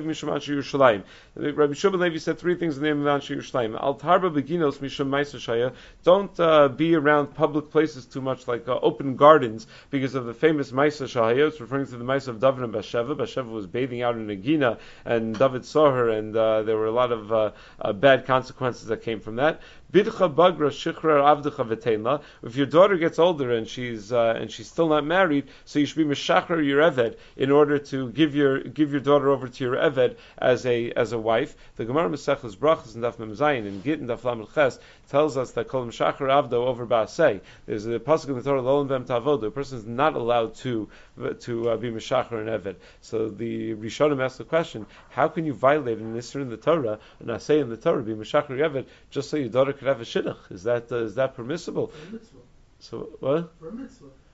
Shub Levi said three things in the name of Anshe Yerushalayim. Al tarba beginos mishum ma'aser shaya. Don't uh, be around public places too much, like uh, open gardens, because of the famous ma'aser shaya. It's referring to the ma'aser of David and Bathsheba. Bathsheba was bathing out in a gina, and David saw her, and uh, there were a lot of uh, uh, bad consequences that came from that. Bidcha bagra shichrar avdecha v'teinla. If your daughter gets older and she's uh, and she's still not married, so you should be meshachar your eved in order to give your give your daughter over to your eved as a as a wife. The Gemara Maseches Brachos and Daf Mem Zayin and Gittin Daf Lamed Ches tells us that kol meshachar avdo over ba'asei. There's a pasuk in the Torah lo bem tavodo. A person is not allowed to to uh, be meshachar an eved. So the Rishonim asked the question: how can you violate an isur in the Torah, an asay in the Torah, be meshachar your eved just so your daughter could have a shidduch? Is that uh, is that permissible? For a mitzvah. So what? For a mitzvah.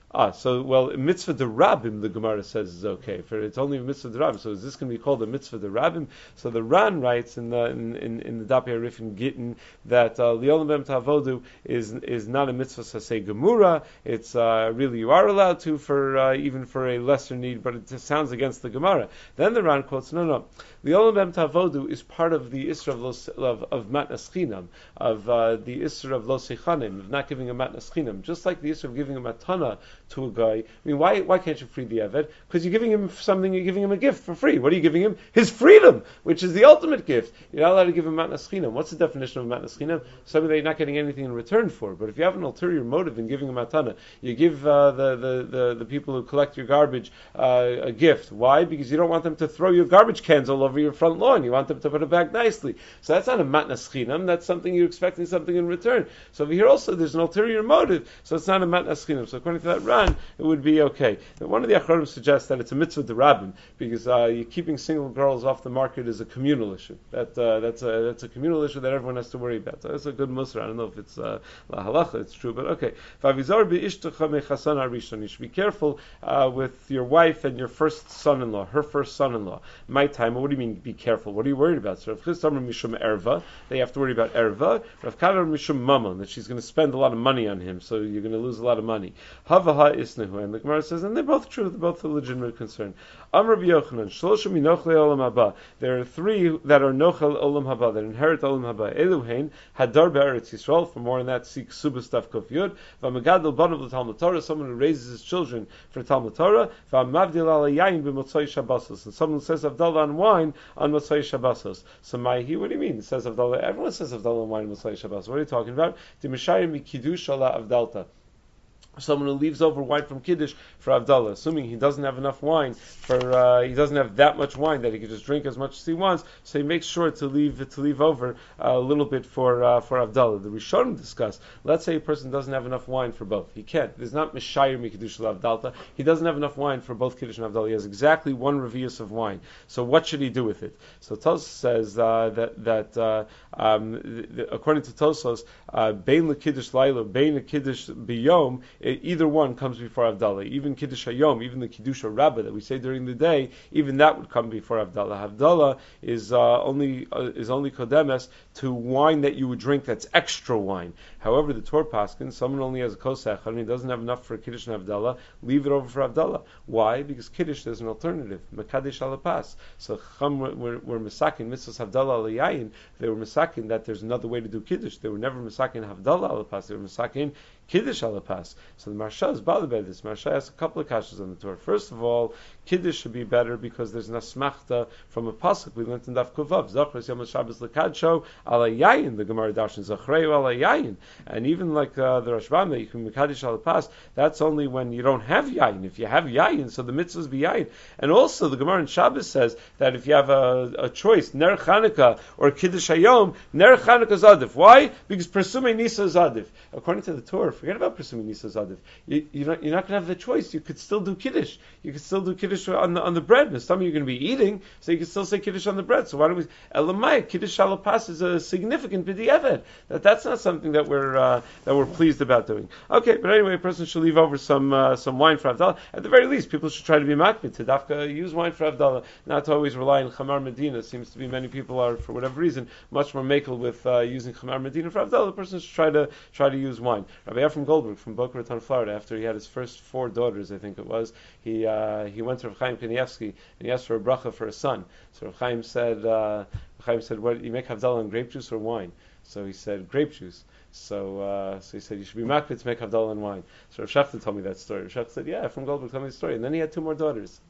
Ah, so, well, mitzvah de rabbim, the Gemara says is okay. For it's only a mitzvah de rabbim, so is this going to be called a mitzvah de rabbim? So the Ran writes in the in, in, in the Dapei Arif in Gittin that Liolam Bem Tavodu is is not a mitzvah sasei gemura. It's uh, really you are allowed to for uh, even for a lesser need, but it just sounds against the Gemara. Then the Ran quotes, no, no, Liolam Bem Tavodu is part of the Isra of los, of, of matnas chinam, of uh, the Isra of los sechanim, of not giving a matnas chinam, just like the Isra of giving a matana to a guy. I mean, why why can't you free the Eved? Because you're giving him something, you're giving him a gift for free. What are you giving him? His freedom, which is the ultimate gift. You're not allowed to give him matnas chinam. What's the definition of matnas chinam? Something that you're not getting anything in return for. But if you have an ulterior motive in giving a matana, you give uh, the, the, the, the people who collect your garbage uh, a gift. Why? Because you don't want them to throw your garbage cans all over your front lawn. You want them to put it back nicely. So that's not a matnas chinam. That's something you're expecting something in return. So over here also there's an ulterior motive. So it's not a matnas chinam. So according to that Ran, it would be okay. Now, one of the Acharonim suggests that it's a mitzvah de rabbim because uh, you're keeping single girls off the market is a communal issue. That uh, that's a that's a communal issue that everyone has to worry about. So that's a good musar. I don't know if it's uh, la halacha, it's true, but okay. You should be careful uh, with your wife and your first son-in-law, her first son-in-law. My time. What do you mean? Be careful. What are you worried about? So Rav Chisda mishum erva. They have to worry about erva. Rav Kana mishum mamon, that she's going to spend a lot of money on him, so you're going to lose a lot of money. Havaha isnehu, and the Gemara says, and they're both true. They're both a legitimate concern. Amr Yochanan, shlosha minochle olam haba. There are three that are nochel olam haba, that inherit olam haba. Eluhein hadar be'eretz Yisrael. For more on that, seek Subas Daf Kuf Yud. V'magadol banav l'Talmud Torah. Someone who raises his children for Talmud Torah. V'amavdil ala yain b'motzoi Shabbosos. And someone who says Avdallah on wine on Motzoi Shabbosos. So Maihi, what do you mean? It says Avdallah. Everyone says Avdallah on wine on Motzoi Shabbosos. What are you talking about? Dimishayim mikidush ala Avdalta. Someone who leaves over wine from Kiddush for Avdallah, assuming he doesn't have enough wine for uh, he doesn't have that much wine that he can just drink as much as he wants, so he makes sure to leave to leave over uh, a little bit for uh, for Avdallah. The Rishonim discuss. Let's say a person doesn't have enough wine for both. He can't. There's not Mishayir Mikiddush Avdalta. He doesn't have enough wine for both Kiddush and Avdallah. He has exactly one revius of wine. So what should he do with it? So Tosos says uh, that that uh, um, the, the, according to Tosos, Bein LeKiddush Laila, Bein LeKiddush Biyom, either one comes before Avdallah. Even Kiddush Hayom, even the Kiddush Rabbah that we say during the day, even that would come before Avdallah. Avdallah is uh, only uh, is only kodemes to wine that you would drink that's extra wine. However, the Torah paskin, someone only has a kosech and he doesn't have enough for Kiddush and Avdallah, leave it over for Avdallah. Why? Because Kiddush there's an alternative, Mekadesh alapas. So Chum were, were misakin mitzvahs Avdallah alayayin. They were misakin that there's another way to do Kiddush. They were never misakin Avdallah alapas. They were misakin Kiddush alapas. So the Marsha is bothered by this. Marsha has a couple of kashas on the Torah. First of all, Kiddush should be better because there's an asmachta from a pasuk we learned in Daf Kuvav. Zachros Yom Shabbos Lekadsho ala yayin. The Gemara darshan Zachreu ala yayin. And even like uh, the Rashbam, that you can Mekadesh alapas, that's only when you don't have yayin. If you have yayin, so the mitzvahs be yayin. And also the Gemara in Shabbos says that if you have a, a choice, Ner Chanukah or Kiddush Hayom, Ner Chanukah Zadif. Why? Because Presumei Nisa Zadif. According to the Torah, forget about Presumei Nisa Zadif. You, you're not, you're not going to have the choice. You could still do Kiddush. You could still do Kiddush on the on the bread. Now, some of you are going to be eating, so you can still say Kiddush on the bread. So why don't we? Elamai Kiddush Shalapas is a significant b'di'evet. That that's not something that we're uh, that we're pleased about doing. Okay, but anyway, a person should leave over some uh, some wine for Avdallah. At the very least, people should try to be makbid to dafka use wine for Avdallah, not to always rely on Chamar Medina. Seems to be many people are, for whatever reason, much more makel with uh, using Chamar Medina for Avdallah. The person should try to try to use wine. Rabbi Ephraim Goldberg from Boca Raton, Florida, after he had his first four daughters, I think it was, he uh, he went to Rav Chaim Kanievsky and he asked for a bracha for a son. So Rav Chaim said, uh, Rav Chaim said, "What you make Havdalah on grape juice or wine?" So he said, "Grape juice." So, uh, so he said, "You should be makbid to make Havdalah and wine." So Rav Shafta told me that story. Rav Shafta said, "Yeah, from Goldberg told me the story." And then he had two more daughters.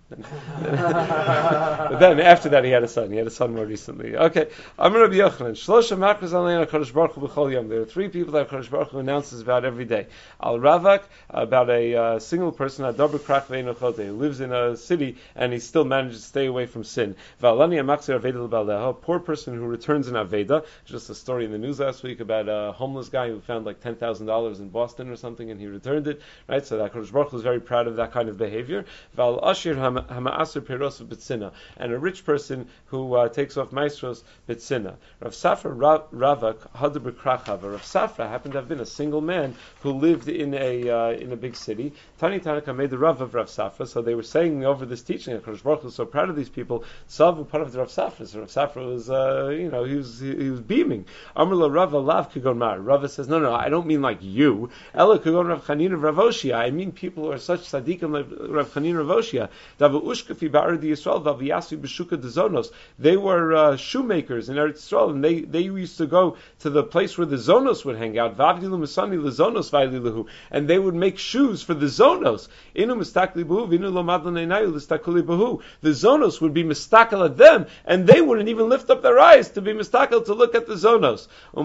But then after that, he had a son. He had a son more recently. Okay, Amar Rabbi Yochanan, Shlosha Makras Alein HaKadosh Baruch Hu B'chol Yom. There are three people that HaKadosh Baruch Hu announces about every day. Al Ravak, about a uh, single person, Adaber Krach Ve'eno Chote, who lives in a city and he still manages to stay away from sin. Va'alani HaMachzir Aveda L'Baleha, a poor person who returns in Aveda. Just a story in the news last week about a homeless guy who found like ten thousand dollars in Boston or something, and he returned it, right? So that Kodesh Baruch Hu was very proud of that kind of behavior. Val ashir hama'aser peros b'tzina, and a rich person who uh, takes off maestros b'tzina. Rav Safra Ravak Hadaber Krachava. Rav Safra happened to have been a single man who lived in a uh, in a big city. Tani Tanaka made the Rav of Rav Safra, so they were saying over this teaching that Kodesh Baruch Hu was so proud of these people. Savu part of the Rav Safra. So Rav Safra was, uh, you know, he was he, he was beaming. Amrla Rava Lav Kigon Mar. Rava says, no, no, I don't mean like you. Ella Kigon Rav Chanina Rav Oshia. I mean people who are such tzaddikim like Rav Chanina Rav Oshia. Davu Ushkafi Ba'ar Di Yisrael Vaviyasu B'Shuka Dezonos. They were uh, shoemakers in Eretz Yisrael, and they, they used to go to the place where the Zonos would hang out. Vavdilu Masani Lezonos Vaililahu, and they would make shoes for the Zonos. Inu Mistakli Bahu, Vinu Lomadlanenayu Listakuli Bahu. The Zonos would be mistakel at them, and they wouldn't even lift up their eyes to be mistakel to look at the Zonos.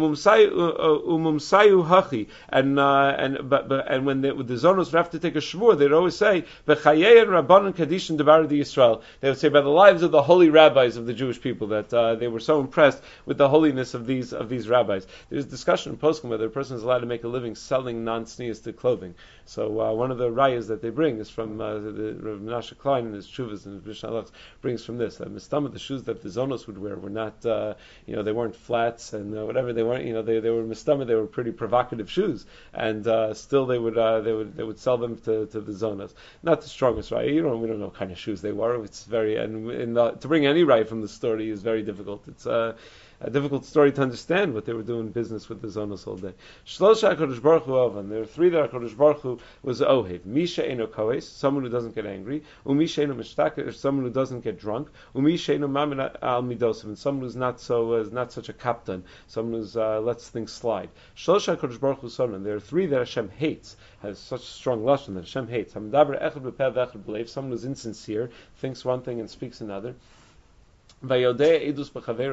Umumsayu Hachi, and uh, and but, but and when the, the Zonos would have to take a shvur, they'd always say B'chayein Rabbanon Kadishin Debar Di Yisrael. They would say by the lives of the holy rabbis of the Jewish people that uh, they were so impressed with the holiness of these of these rabbis. There's discussion in Poskim whether a person is allowed to make a living selling non-sneistic clothing. So uh, one of the rayas that they bring is from uh, the Rav Menashe Klein in his Chuvas and his Mishnah Lachs brings from this. Uh, Mistama, the shoes that the Zonos would wear were not, uh, you know, they weren't flats and uh, whatever they weren't. You know, they, they were Mistama. They were pretty provocative shoes, and uh, still they would uh, they would they would sell them to, to the Zonos. Not the strongest raya. You know, we don't know what kind of shoes they were. It's very and in the, to bring any raya from the story is very difficult. It's uh, a difficult story to understand what they were doing business with the Zonos all day. Shlosha HaKadosh Baruch Hu Ovan. There are three that HaKadosh Baruch Hu was Ohev. Misha Eno Koes, someone who doesn't get angry. Umisha Eno Mishtak, someone who doesn't get drunk. Umisha Eno Mamin Al Midosim, and someone who's not so uh, is not such a captain. Someone who uh, lets things slide. Shlosha HaKadosh Baruch Hu Sonan. There are three that Hashem hates. Has such strong lashon that Hashem hates. Hamdaber Echad B'Peh V'Echad B'Leiv. Someone who's insincere, thinks one thing and speaks another. Someone who knows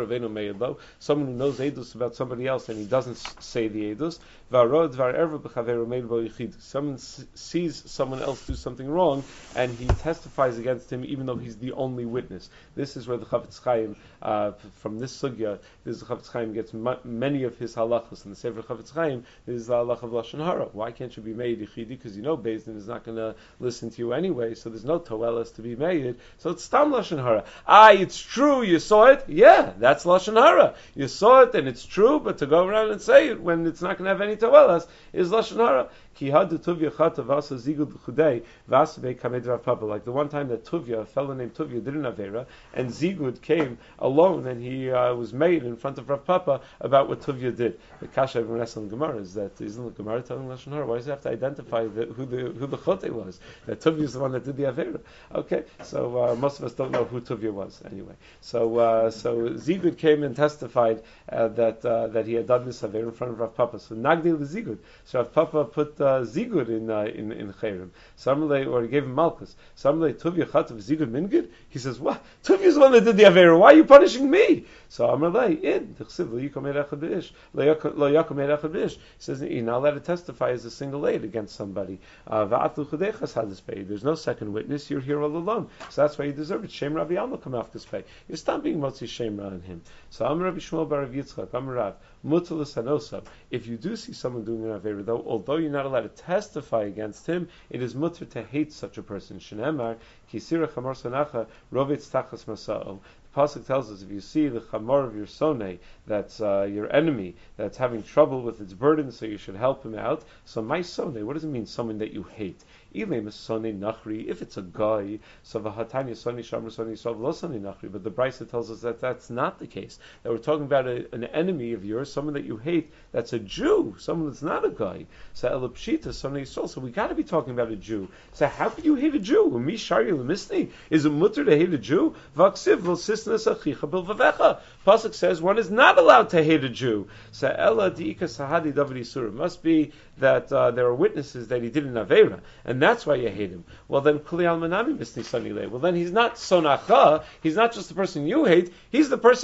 edus about somebody else and he doesn't say the edus. Someone sees someone else do something wrong and he testifies against him even though he's the only witness. This is where the Chafetz Chaim, uh, from this sugya, this is the Chafetz Chaim gets m- many of his halachas. In the Sefer Chafetz Chaim, this is the halach of Lashon Hara. Why can't you be made yichidi? Because you know Beis Din is not going to listen to you anyway, so there's no toelas to be made. So it's stam Lashon Hara. Ah, it's true. You saw it? Yeah, that's Lashon Hara. You saw it and it's true, but to go around and say it when it's not going to have any tawelas is Lashon Hara. Like the one time that Tuvia, a fellow named Tuvia, did an Avera, and Zigud came alone and he uh, was made in front of Rav Papa about what Tuvia did. The Kasha of Resel Gemara is that isn't the Gemara telling Lashon Hara? Why does he have to identify the, who the who the Chote was? That Tuvia is the one that did the Avera. Okay, so uh, most of us don't know who Tuvia was anyway. So uh, so Zigud came and testified uh, that uh, that he had done this Avera in front of Rav Papa. So Nagdi the Zigud. So Rav Papa put uh, Zigud in uh, in in Chayrim. Samle, or he gave him Malchus. Samle Tuvia Chat of Zigud Mingid. He says, "What? Tuvia's the one that did the Avera. Why are you punishing me?" So Amrlei in the Chsiv Lo Yikom Echad B'ish Lo Yakom Echad B'ish. He says you're not allowed to testify as a single aid against somebody. Va'atlu Chudechas Hadis Pei. There's no second witness. You're here all alone. So that's why you deserve it. Shem Rabbi Alma come after Pei. You're stop being Motzi Shem Ra on him. So Amr Rabbi Shmuel Bar Rav Yitzchak Amr Rav Mutalus Hanosav. If you do see someone doing an Avera, though, although you're not allowed to testify against him, it is mutter to hate such a person. Shenemar Kisira Chamor Sonacha Rovitz Tachas Masa'o. The Pasuk tells us if you see the chamor of your sonei, that's uh, your enemy, that's having trouble with its burden, so you should help him out. So my sonei, what does it mean? Someone that you hate. If it's a guy, so v'hatanya soni shamar soni yisrael lo soni nachri. But the Brisa tells us that that's not the case. That we're talking about a, an enemy of yours, someone that you hate. That's a Jew, someone that's not a guy. So elapshita soni yisrael. So we got to be talking about a Jew. So how could you hate a Jew? Umi shari lemisni. Is it mutter to hate a Jew? V'aksiv v'sisnas achicha bilvavecha. Pasuk says one is not allowed to hate a Jew. So ella diika sahadi david yisur. Must be that uh, there are witnesses that he did an avera, and that's why you hate him. Well then, kuli al manami misni sonile. Well then, he's not sonacha. He's not just the person you hate. He's the person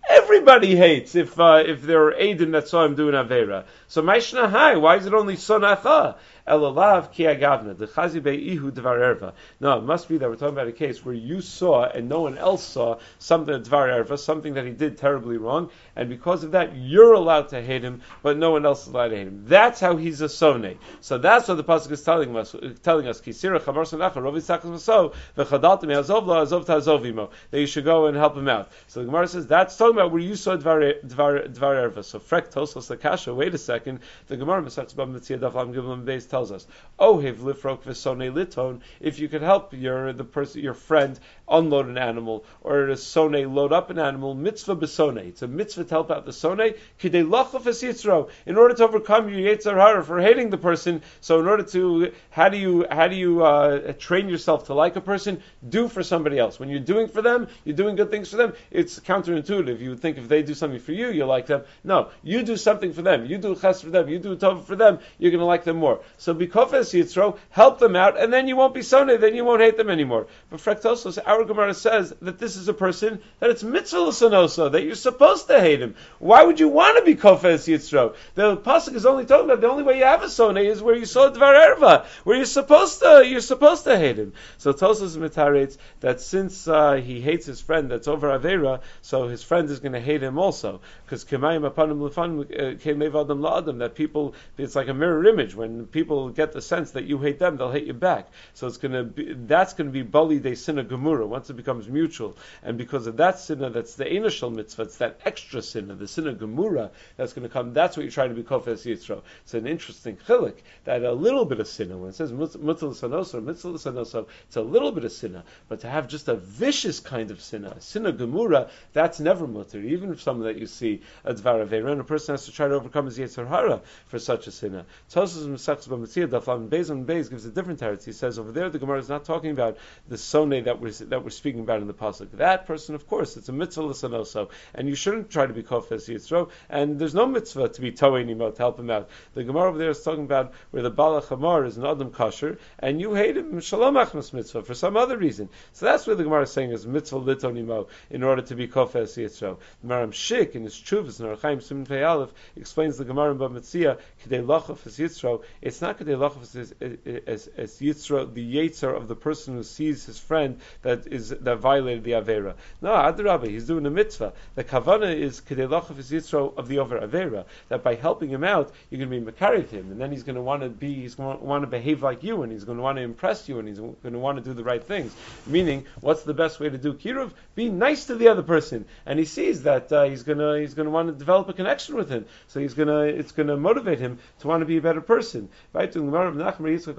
Everybody hates if uh, if there are Eidim that saw him doing Avera. So Maishna Hai, why is it only Son Acha? Elalav ki agavna, the chazi be'ihu dvar erva. No, it must be that we're talking about a case where you saw and no one else saw something dvar erva, something that he did terribly wrong, and because of that, you're allowed to hate him, but no one else is allowed to hate him. That's how he's a sonei. So that's what the pasuk is telling us. Telling us, Kisira chamar sonacha rovi sakas maso v'chadatim azov la azov ta'azovimo, that you should go and help him out. So the Gemara says that's talking about where you saw dvar dvar dvar erva. So frek tosos lakasha. Wait a second. The Gemara Masechus Bava Metzia Daf Lam Gimel Beis tells us, Ohiv lifrok v'sonei liton, if you could help your the person, your friend, unload an animal, or a sonei load up an animal, mitzvah b'sonei. It's a mitzvah to help out the sonei, kidei lachov es yitzro, in order to overcome your yetzer hara for hating the person. So in order to, how do you how do you uh, train yourself to like a person? Do for somebody else. When you're doing for them, you're doing good things for them. It's counterintuitive. You would think if they do something for you, you like them. No, you do something for them. You do ches for them. You do tov for them. You're going to like them more. So because es yitzro, help them out, and then you won't be sonei, then you won't hate them anymore. But Frektosos, our Gemara says that this is a person that it's mitzvah l'sonoso, that you're supposed to hate him. Why would you want to be kofes yitzro? The pasuk is only talking about the only way you have a sonei is where you saw dvar erva, where you're supposed to you're supposed to hate him. So Tosos mitarates that since uh, he hates his friend that's over avera, so his friend is going to hate him also, because kemayim apanim lefanim came adam la'adam, that people, it's like a mirror image. When people get the sense that you hate them, they'll hate you back. So it's going to be, that's going to be bali de sinna gemura once it becomes mutual. And because of that sinna, that's the enishal mitzvah, it's that extra sinna, the sinna gemura that's going to come. That's what you're trying to be kofes yitzro. It's an interesting chilik that a little bit of sinna, when it says mutzal sanoso, mitzvah sanoso, it's a little bit of sinna. But to have just a vicious kind of sinna, a sinna gemura, that's never mutter. Even if someone that you see a dvar avera, and a person has to try to overcome his yetzer hara for such a sinna. Tosos Masechus Bava Metzia Daf Lam Beis on Beis gives a different teretz. He says over there the Gemara is not talking about the sonei that we're that we're speaking about in the pasuk. That person, of course, it's a mitzvah l'sanoso, and you shouldn't try to be kofes yitzro. And there's no mitzvah to be toei nimo to help him out. The Gemara over there is talking about where the bala chamar is an adam kasher, and you hate him shalom achmas mitzvah for some other reason. So that's what the Gemara is saying is mitzvah lito nimo in order to be kofes yitzro. The Maram Shik in his Chuvas in Archaim Siman Pei Aleph explains the Gemara in Bava Metzia kidei lachov es yitzro. It's not kidei lachov as, as, as yitzro, the yetzer of the person who sees his friend that is that violated the avera. No, adrabah, he's doing a mitzvah. The kavana is kidei lachov es yitzro of the over avera, that by helping him out, you're going to be makarev him, and then he's going to want to be, he's going to want to behave like you, and he's going to want to impress you, and he's going to want to do the right things. Meaning, what's the best way to do kiruv? Be nice to the other person, and he sees that uh, he's going to he's going to want to develop a connection with him. So he's going to it's going to motivate him to want to be a better person. Right? So it's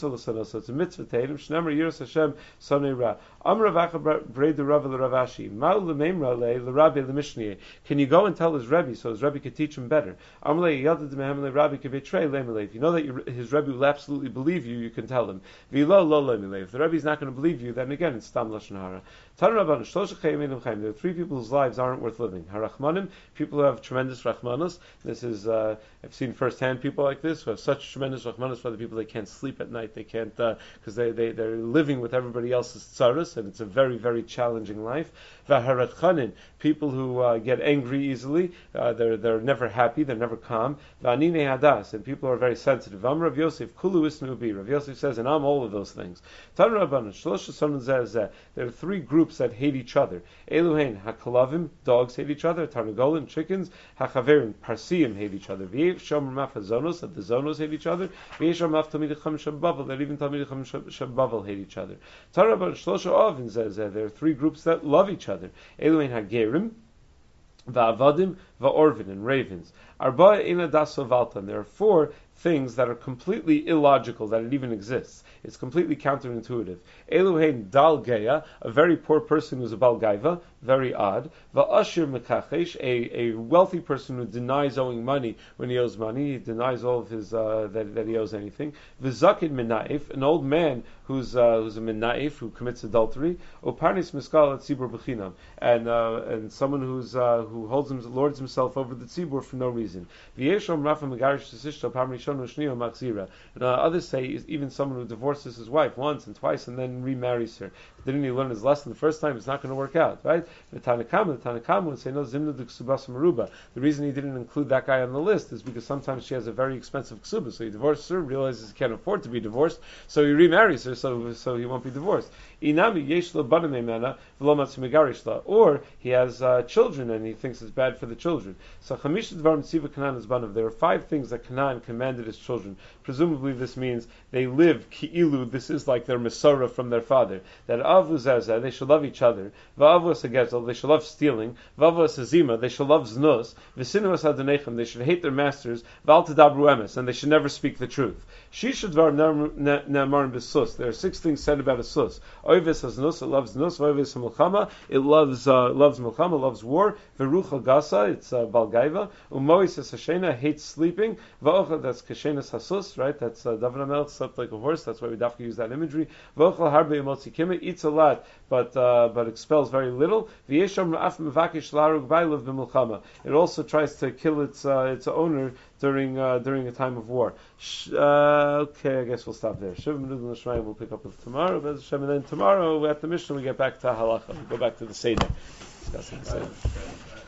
a mitzvah to him. Shnemer Yiras Hashem Sonei Ra. Amar Ravacha Brei Rav Ravashi. Ma'u L'Meimra Le L'Rabbi L'Mishniyeh. Can you go and tell his Rebbe so his Rebbe could teach him better? Amar Yadad Mehem LeRabbi Kevitrei Le'Melei. If you know that your, his Rebbe will absolutely believe you, you can tell him. V'lo Lo Le'Melei. If the Rebbe is not going to believe you, then again it's Stam Lashon Hara. There are three people whose lives aren't worth living. Harachmanim, people who have tremendous rachmanos. This is, uh, I've seen firsthand people like this who have such tremendous rachmanos for other people they can't sleep at night. They can't, because uh, they, they, they're living with everybody else's tzaras, and it's a very, very challenging life. V'haratchanin, people who uh, get angry easily. Uh, they're, they're never happy, they're never calm. V'anine hadas, and people are very sensitive. Am Rav Yosef, kulu isnu bi. Rav Yosef says, and I'm all of those things. Tan Rabbanan, shlosha sonun zeh zeh. There are three groups that hate each other. Eluhain, hakalavim, dogs hate each other. Tarnagolim, chickens. Hachaverim, parsiim hate each other. V'yev shomer maf hazonos, that the zonos hate each other. V'yev shomer maf talmidei chacham shabavel, that even talmidei chacham shabavel hate each other. Tan Rabbanan, shlosha ovin zeh zeh. There are three groups that love each other. Eluhain hagerim, va'avadim, va'orvin, and ravens. Arba ina daso valtan. There are four things that are completely illogical that it even exists. It's completely counterintuitive. Eluhein dal geya, a very poor person who's a bal gaiva, very odd. Va'ashir mekachesh, a, a wealthy person who denies owing money when he owes money. He denies all of his uh, that, that he owes anything. V'zakin minaif, an old man who's uh, who's a minaif who commits adultery. Oparnis miskal at tzibur b'chinam, and uh, and someone who's uh, who holds him, lords himself over the tzibur for no reason. V'yeshom rafa megarish t'sishto pamri And uh, others say is even someone who divorces his wife once and twice and then remarries her. Didn't he learn his lesson the first time? It's not going to work out, right? The Tanakama, the Tanakama would say no. Zimna de ksubas maruba. The reason he didn't include that guy on the list is because sometimes she has a very expensive ksuba, so he divorces her, realizes he can't afford to be divorced, so he remarries her, so so he won't be divorced. Inami yesh lo banim emena v'lo matzu megarish la. Or he has uh, children and he thinks it's bad for the children. So chamisha dvarim tziva Canaan is banav. There are five things that Canaan commanded his children. Presumably this means they live ki'ilu. This is like their Masorah from their father. That avu zezeh, they should love each other. Va'avu sagezel, they should love stealing. Va'avu sazima, they should love znus. V'sinu asadonechem, they should hate their masters. V'al tadabru emes, and they should never speak the truth. Shisha dvarim ne'amarim b'sus. There are six things said about a sus. Oives has nus, it loves nus. Oives milchama, it loves uh, loves milchama, loves war. Verucha gasa, it's uh, balgaiva. Umois has hashena, hates sleeping. Va'ocha, that's kashenas hasus, right? That's uh, David HaMelech slept like a horse. That's why we definitely use that imagery. Va'ocha harbe emotzi kima, eats a lot, but uh, but expels very little. V'yesham ra'af mevakish larug bailav b'milchama. It also tries to kill its uh, its owner during uh, during a time of war. Sh- uh, okay, I guess we'll stop there. Shiv Menud L'Shmayim we'll pick up with tomorrow. And then tomorrow at the Mishnah we get back to halacha. We go back to the Seder. Discussing the Seder.